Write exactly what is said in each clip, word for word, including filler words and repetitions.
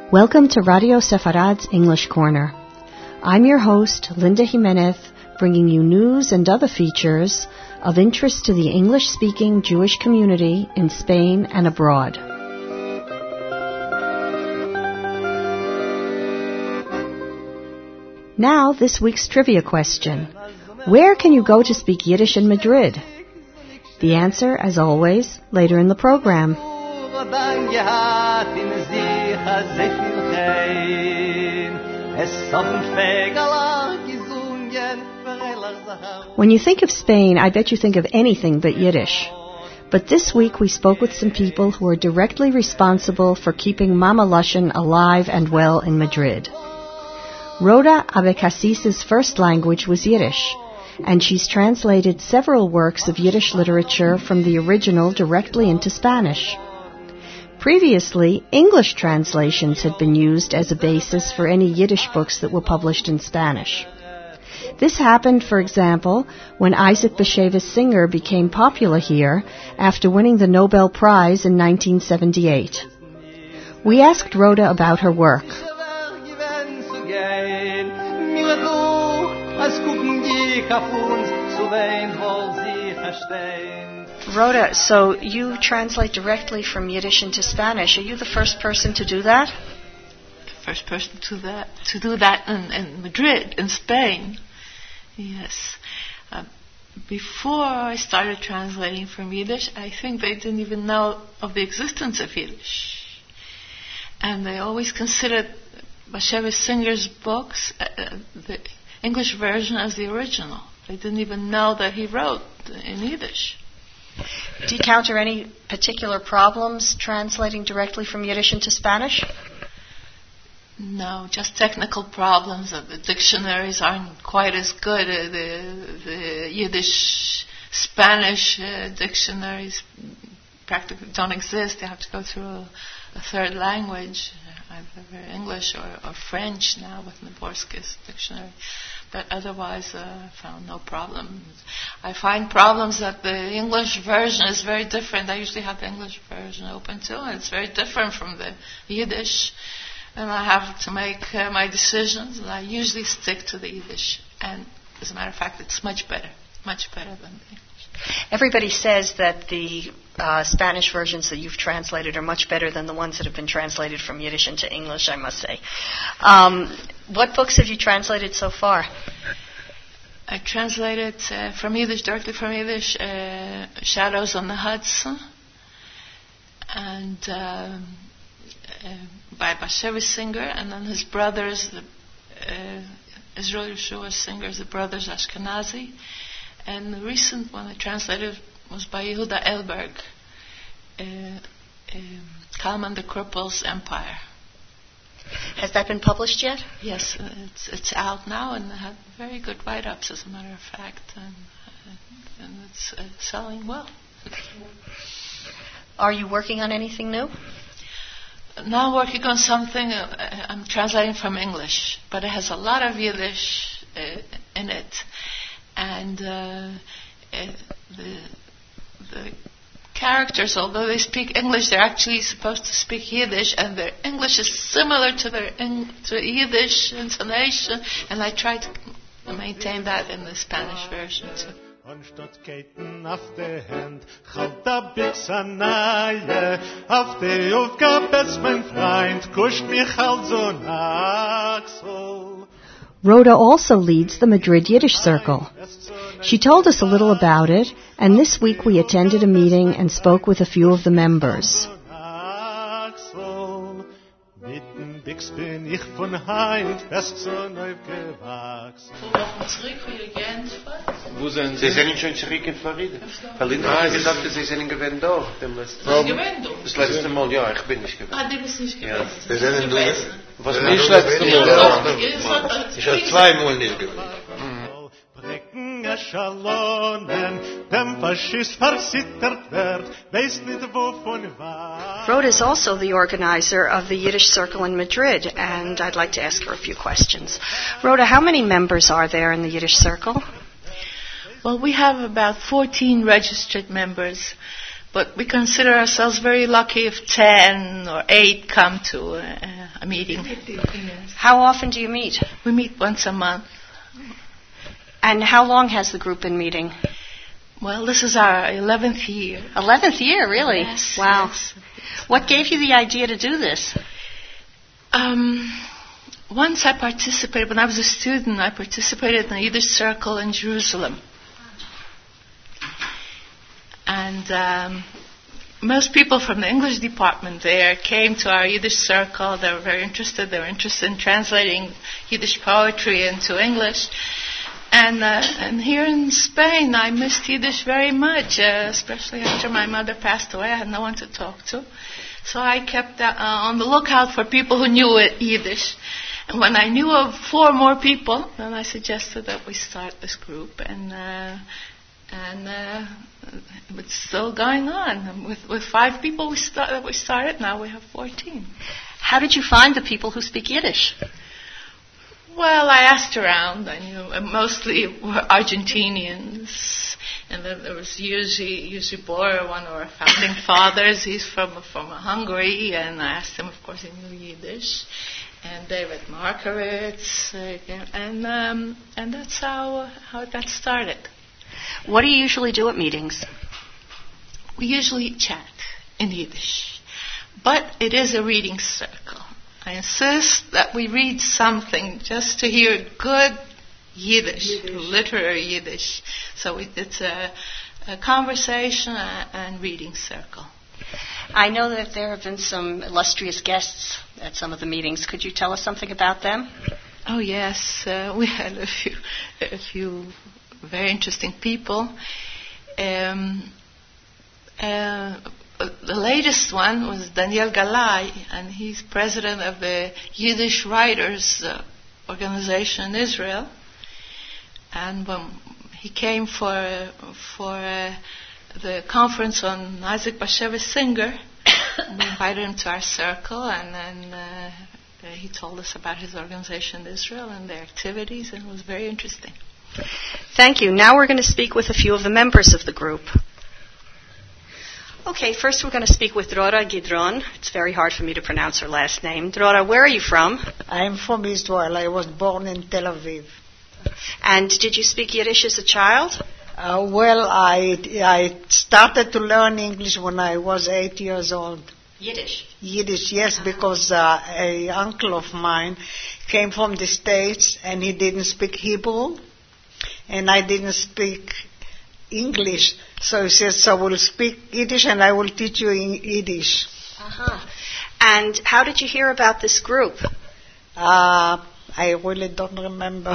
Welcome to Radio Sefarad's English Corner. I'm your host, Linda Jimenez, bringing you news and other features of interest to the English-speaking Jewish community in Spain and abroad. Now, this week's trivia question. Where can you go to speak Yiddish in Madrid? The answer, as always, later in the program. When you think of Spain, I bet you think of anything but Yiddish. But this week we spoke with some people who are directly responsible for keeping Mama Lashon alive and well in Madrid. Rhoda Abecassis' first language was Yiddish, and she's translated several works of Yiddish literature from the original directly into Spanish. Previously, English translations had been used as a basis for any Yiddish books that were published in Spanish. This happened, for example, when Isaac Bashevis Singer became popular here after winning the Nobel Prize in nineteen seventy-eight. We asked Rhoda about her work. Rhoda, so you translate directly from Yiddish into Spanish. Are you the first person to do that? The first person to that to do that in, in Madrid, in Spain. Yes. Uh, before I started translating from Yiddish, I think they didn't even know of the existence of Yiddish. And they always considered Bashevis Singer's books, uh, the English version, as the original. They didn't even know that he wrote in Yiddish. Do you encounter any particular problems translating directly from Yiddish into Spanish? No, just technical problems. The dictionaries aren't quite as good. Uh, the, the Yiddish Spanish uh, dictionaries practically don't exist. You have to go through a, a third language, either English or, or French now with Naborski's dictionary. But otherwise, uh, I found no problems. I find problems that the English version is very different. I usually have the English version open too, and it's very different from the Yiddish. And I have to make uh, my decisions, and I usually stick to the Yiddish. And as a matter of fact, it's much better, much better than the English. Everybody says that the uh, Spanish versions that you've translated are much better than the ones that have been translated from Yiddish into English, I must say. Um, what books have you translated so far? I translated uh, from Yiddish, directly from Yiddish, uh, Shadows on the Hudson, and um, uh, by Bashevis Singer, and then his brothers, the uh, Israel Yeshua Singers, the brothers Ashkenazi. And the recent one I translated was by Yehuda Elberg, uh, uh, Kalman the Cripple's Empire. Has that been published yet? Yes, uh, it's it's out now, and I have very good write-ups, as a matter of fact, and, uh, and it's uh, selling well. Are you working on anything new? Now working on something, uh, I'm translating from English, but it has a lot of Yiddish uh, in it. And uh, uh, the, the characters, although they speak English, they're actually supposed to speak Yiddish, and their English is similar to their in, to Yiddish intonation, and I try to maintain that in the Spanish version too. Anstatt auf der Hand, halt der Bixanaie, auf der Aufgabe, mein Freund, kuscht mich halt so nach so. Rhoda also leads the Madrid Yiddish Circle. She told us a little about it, and this week we attended a meeting and spoke with a few of the members. Wo sind Sie? Sie sind schon zurück in Florida. Linda hat gesagt, Sie sind gewesen da. Das letzte Mal, ja, ich bin nicht gewesen. Ah, du bist nicht gewesen. Sie sind in Lüge? Was nicht letzte Mal? Ich habe zweimal nicht gewesen. Rhoda is also the organizer of the Yiddish Circle in Madrid, and I'd like to ask her a few questions. Rhoda, how many members are there in the Yiddish Circle? Well, we have about fourteen registered members, But we consider ourselves very lucky if ten or eight come to a, a meeting. How often do you meet? We meet once a month. And how long has the group been meeting? Well, this is our eleventh year. eleventh year, really? Yes. Wow. Yes. What gave you the idea to do this? Um, once I participated, when I was a student, I participated in the Yiddish Circle in Jerusalem. And um, most people from the English department there came to our Yiddish Circle. They were very interested. They were interested in translating Yiddish poetry into English. And, uh, and here in Spain, I missed Yiddish very much, uh, especially after my mother passed away. I had no one to talk to. So I kept uh, on the lookout for people who knew it, Yiddish. And when I knew of four more people, then I suggested that we start this group. And uh, and uh, it's still going on. With with five people we start, that we started, now we have fourteen. How did you find the people who speak Yiddish? Well, I asked around. I knew mostly were Argentinians, and then there was Jerzy Jerzy Borer, one of our founding fathers. He's from from Hungary, and I asked him, of course, he knew Yiddish. And David Markowitz, uh, and um, and that's how how it got started. What do you usually do at meetings? We usually chat in Yiddish, but it is a reading circle. I insist that we read something just to hear good Yiddish, Yiddish. literary Yiddish. So it, it's a, a conversation and reading circle. I know that there have been some illustrious guests at some of the meetings. Could you tell us something about them? Oh yes, uh, we had a few, a few very interesting people. Um, uh, The latest one was Daniel Galai, and he's president of the Yiddish Writers uh, Organization in Israel. And when he came for for uh, the conference on Isaac Bashevis Singer, we invited him to our circle, and then uh, he told us about his organization in Israel and their activities, and it was very interesting. Thank you. Now we're going to speak with a few of the members of the group. Okay, first we're going to speak with Drora Gidron. It's very hard for me to pronounce her last name. Drora, where are you from? I'm from Israel. I was born in Tel Aviv. And did you speak Yiddish as a child? Uh, well, I, I started to learn English when I was eight years old. Yiddish? Yiddish, yes, uh-huh. because uh, a uncle of mine came from the States and he didn't speak Hebrew and I didn't speak English. So he says, so we'll speak Yiddish and I will teach you in Yiddish. Uh-huh. And how did you hear about this group? Uh, I really don't remember.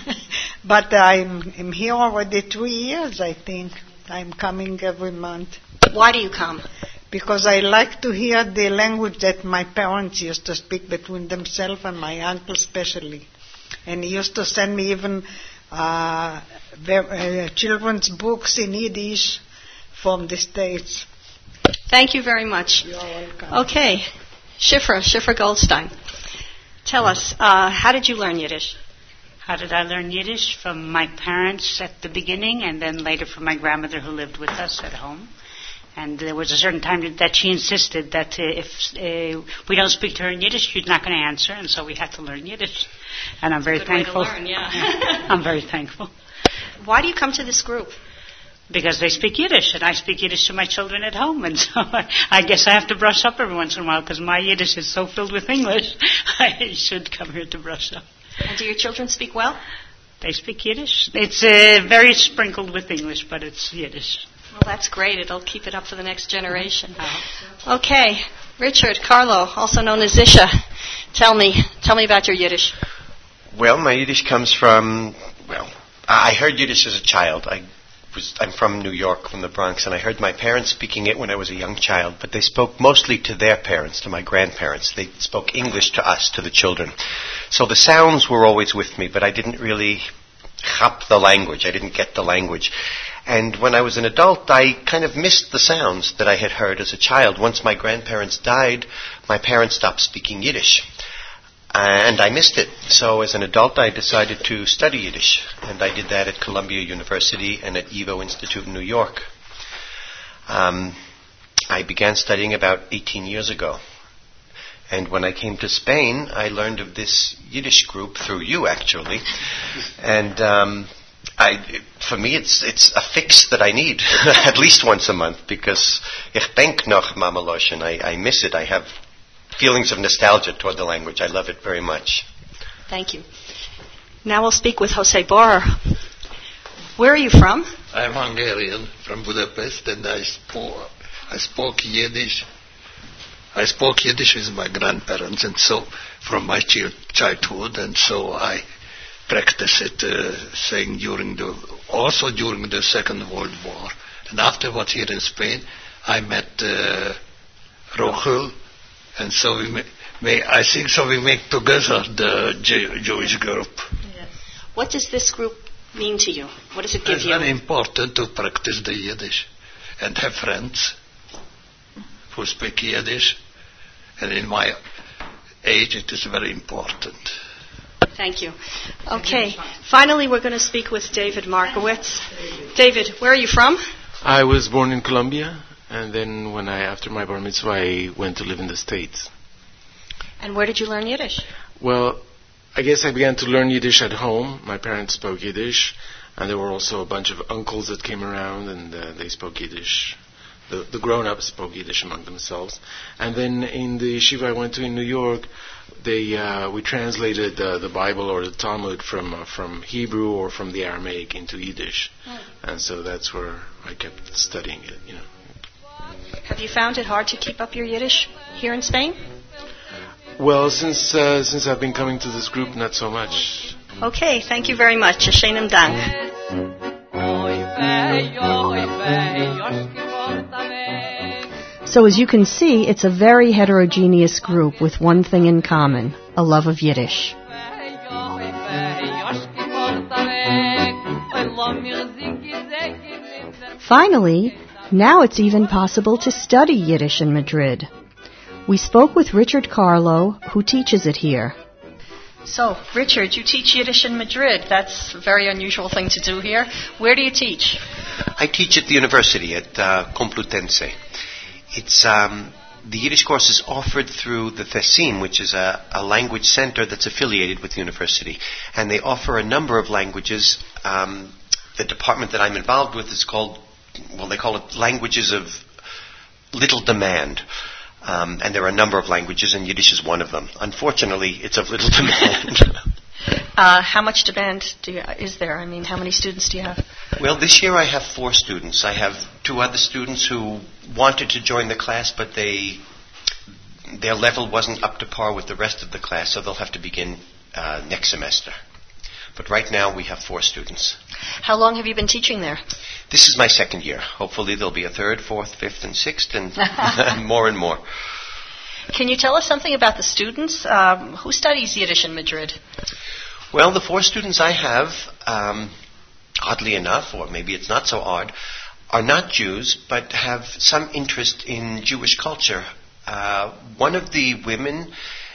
But I'm, I'm here already three years, I think. I'm coming every month. Why do you come? Because I like to hear the language that my parents used to speak between themselves and my uncle especially. And he used to send me even uh, uh, children's books in Yiddish from the States. Thank you very much. You're welcome. Okay. Shifra, Shifra Goldstein. Tell us, uh, how did you learn Yiddish? How did I learn Yiddish? From my parents at the beginning, and then later from my grandmother who lived with us at home. And there was a certain time that she insisted that uh, if uh, we don't speak to her in Yiddish, she's not going to answer, and so we had to learn Yiddish. And I'm very Good thankful. Way to learn, yeah. I'm very thankful. Why do you come to this group? Because they speak Yiddish, and I speak Yiddish to my children at home, and so I, I guess I have to brush up every once in a while, because my Yiddish is so filled with English, I should come here to brush up. And do your children speak well? They speak Yiddish. It's uh, very sprinkled with English, but it's Yiddish. Well, that's great. It'll keep it up for the next generation. Okay, Richard Carlo, also known as Zisha. Tell me, tell me about your Yiddish. Well, my Yiddish comes from, well, I heard Yiddish as a child. I was, I'm from New York, from the Bronx, and I heard my parents speaking it when I was a young child, but they spoke mostly to their parents, to my grandparents. They spoke English to us, to the children. So the sounds were always with me, but I didn't really chap the language. I didn't get the language. And when I was an adult, I kind of missed the sounds that I had heard as a child. Once my grandparents died, my parents stopped speaking Yiddish. And I missed it. So as an adult, I decided to study Yiddish. And I did that at Columbia University and at YIVO Institute in New York. Um, I began studying about eighteen years ago. And when I came to Spain, I learned of this Yiddish group through you, actually. And um, I, for me, it's it's a fix that I need at least once a month, because ich denk noch Mama Loshen. I, I miss it. I have feelings of nostalgia toward the language. I love it very much. Thank you. Now we'll speak with Jose Bar. Where are you from? I'm Hungarian, from Budapest, and I spoke, I spoke Yiddish. I spoke Yiddish with my grandparents, and so from my chi- childhood, and so I practiced it, uh, saying during the, also during the Second World War. And afterwards here in Spain, I met uh, Rochel, and so we may, may, I think so we make together the J- Jewish group. Yes. What does this group mean to you? What does it give it's you? It's very important to practice the Yiddish and have friends who speak Yiddish. And in my age, it is very important. Thank you. Okay. Finally, we're going to speak with David Markowitz. David, where are you from? I was born in Colombia, and then when I, after my bar mitzvah, I went to live in the States. And where did you learn Yiddish? Well, I guess I began to learn Yiddish at home. My parents spoke Yiddish, and there were also a bunch of uncles that came around, and uh, they spoke Yiddish. The, the grown-ups spoke Yiddish among themselves. And then in the yeshiva I went to in New York, they uh, we translated uh, the Bible or the Talmud from uh, from Hebrew or from the Aramaic into Yiddish. Mm. And so that's where I kept studying it, you know. Have you found it hard to keep up your Yiddish here in Spain? Well, since uh, since I've been coming to this group, not so much. Okay, thank you very much. Sheinem Dank. So as you can see, it's a very heterogeneous group with one thing in common, a love of Yiddish. Finally, now it's even possible to study Yiddish in Madrid. We spoke with Richard Carlo, who teaches it here. So, Richard, you teach Yiddish in Madrid. That's a very unusual thing to do here. Where do you teach? I teach at the university at uh, Complutense. It's um, the Yiddish course is offered through the Thesim, which is a, a language center that's affiliated with the university, and they offer a number of languages. Um, the department that I'm involved with is called, well, they call it languages of little demand. Um, and there are a number of languages, and Yiddish is one of them. Unfortunately, it's of little demand. uh, how much demand do you, is there? I mean, how many students do you have? Well, this year I have four students. I have two other students who wanted to join the class, but they their level wasn't up to par with the rest of the class, so they'll have to begin uh, next semester. But right now we have four students. How long have you been teaching there? This is my second year. Hopefully there'll be a third, fourth, fifth, and sixth, and more and more. Can you tell us something about the students? Um, who studies Yiddish in Madrid? Well, the four students I have, um, oddly enough, or maybe it's not so odd, are not Jews, but have some interest in Jewish culture. Uh, one of the women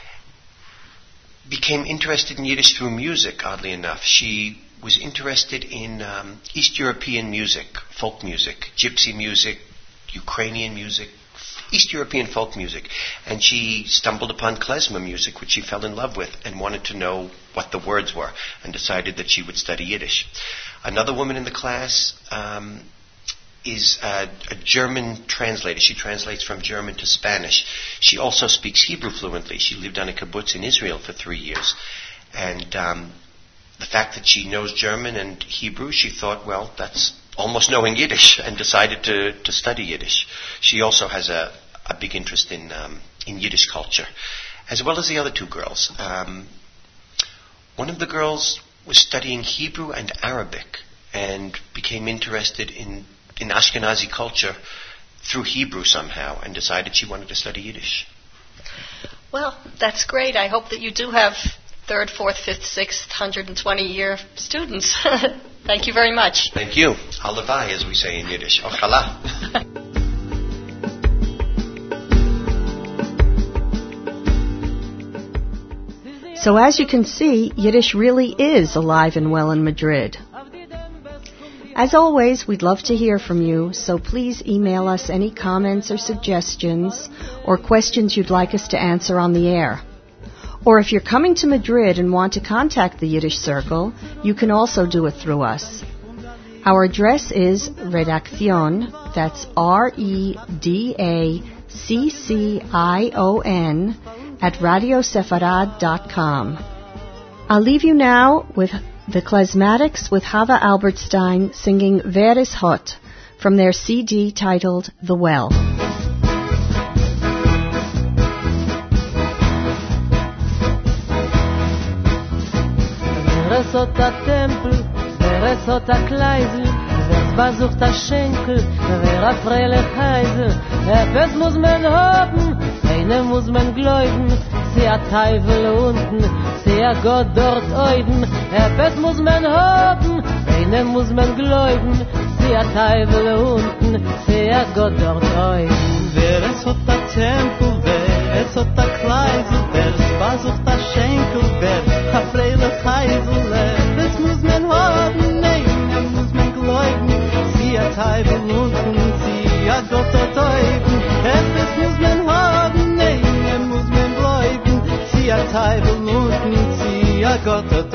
became interested in Yiddish through music, oddly enough. She was interested in um, East European music, folk music, gypsy music, Ukrainian music, East European folk music. And she stumbled upon klezmer music, which she fell in love with and wanted to know what the words were, and decided that she would study Yiddish. Another woman in the class um, is a, a German translator. She translates from German to Spanish. She also speaks Hebrew fluently. She lived on a kibbutz in Israel for three years. And um, the fact that she knows German and Hebrew, she thought, well, that's almost knowing Yiddish, and decided to, to study Yiddish. She also has a, a big interest in um, in Yiddish culture, as well as the other two girls. Um, one of the girls was studying Hebrew and Arabic and became interested in, in Ashkenazi culture through Hebrew somehow, and decided she wanted to study Yiddish. Well, that's great. I hope that you do have third, fourth, fifth, sixth, one hundred twenty year students. Thank you very much. Thank you. Halavai, as we say in Yiddish. Ochala. So as you can see, Yiddish really is alive and well in Madrid. As always, we'd love to hear from you, so please email us any comments or suggestions or questions you'd like us to answer on the air. Or if you're coming to Madrid and want to contact the Yiddish Circle, you can also do it through us. Our address is Redaccion, that's R E D A C C I O N, at radio sefarad dot com. I'll leave you now with the Klezmatics with Hava Albertstein singing Wer is Hot from their C D titled The Well. Wer ist hot a Tempel, wer ist hot a Kleisel, wer besucht a Schenkel, wer a Freilich Heisel, etwas muss man haben, einem muss man gläuben, sie a Teufel unten, sie a Gott dort oben, etwas muss man haben, einem muss man gläuben, sie a Teufel unten, sie a Gott dort oben. Wer ist hot a Tempel, wer ist hot a Kleisel, wer besucht a Schenkel, wer a Freilich Heisel, etwas muss man haben, einem muss man gläuben, sie a Teufel unten, sie a Gott dort oben, etwas muss man haben, einem muss man gläuben, sie a Teufel unten, sie a Gott dort